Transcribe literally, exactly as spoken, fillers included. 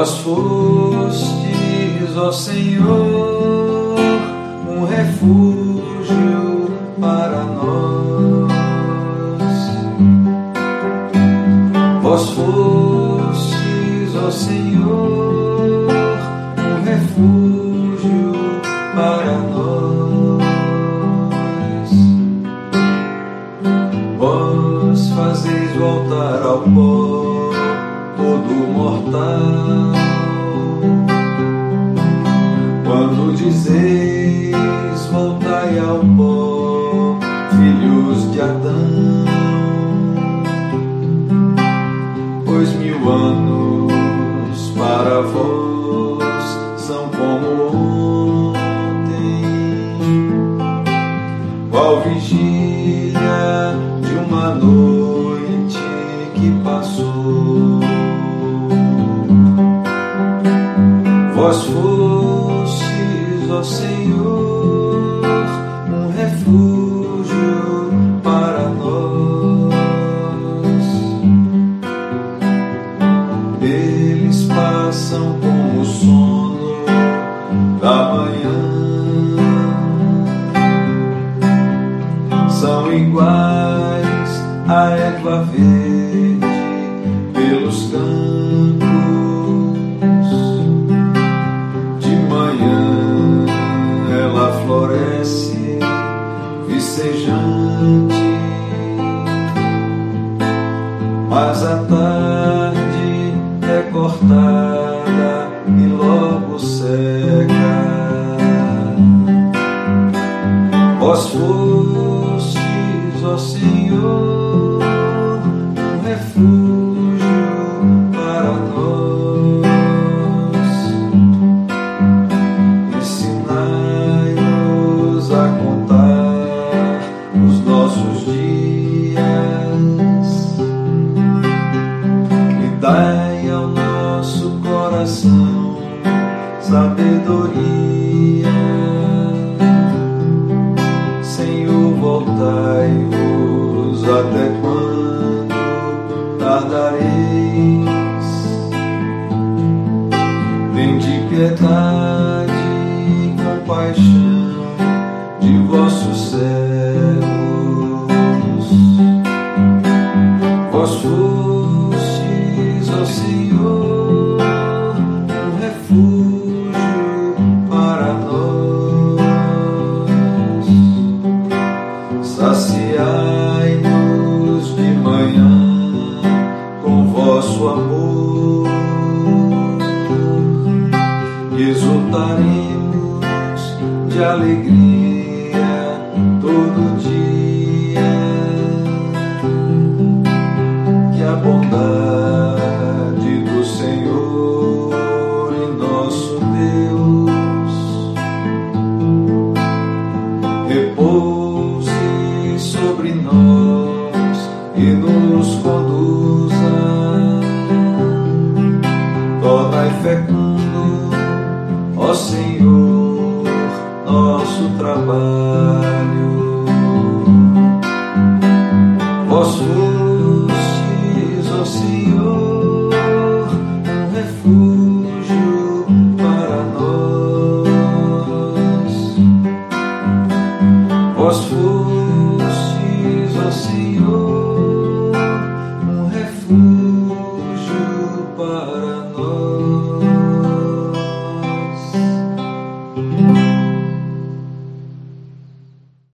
Vós fostes, ó Senhor, um refúgio para nós. Vós fostes, ó Senhor, um refúgio para nós. Vós fazeis voltar ao pó todo mortal, quando dizeis voltai ao pó, filhos de Adão. Pois mil anos para vós são como ontem, qual vigília de uma noite que passou. Vós fostes, ó Senhor, um refúgio para nós. Eles passam como o sono da manhã, são iguais à erva verde pelos campos. Floresce vicejante, mas à tarde é cortada e logo seca. Vós fostes, ó Senhor, um refúgio para nós. A contar os nossos dias e dai ao nosso coração sabedoria. Senhor, voltai-vos, até quando tardareis? Tende piedade e compaixão de vossos servos. Vós fostes, ó Senhor, um refúgio para nós. Saciai-nos de manhã com vosso amor, e exultaremos de alegria todo dia, que a bondade do Senhor e nosso Deus repouse sobre nós e nos conduza. Tornai fecundo, ó Senhor,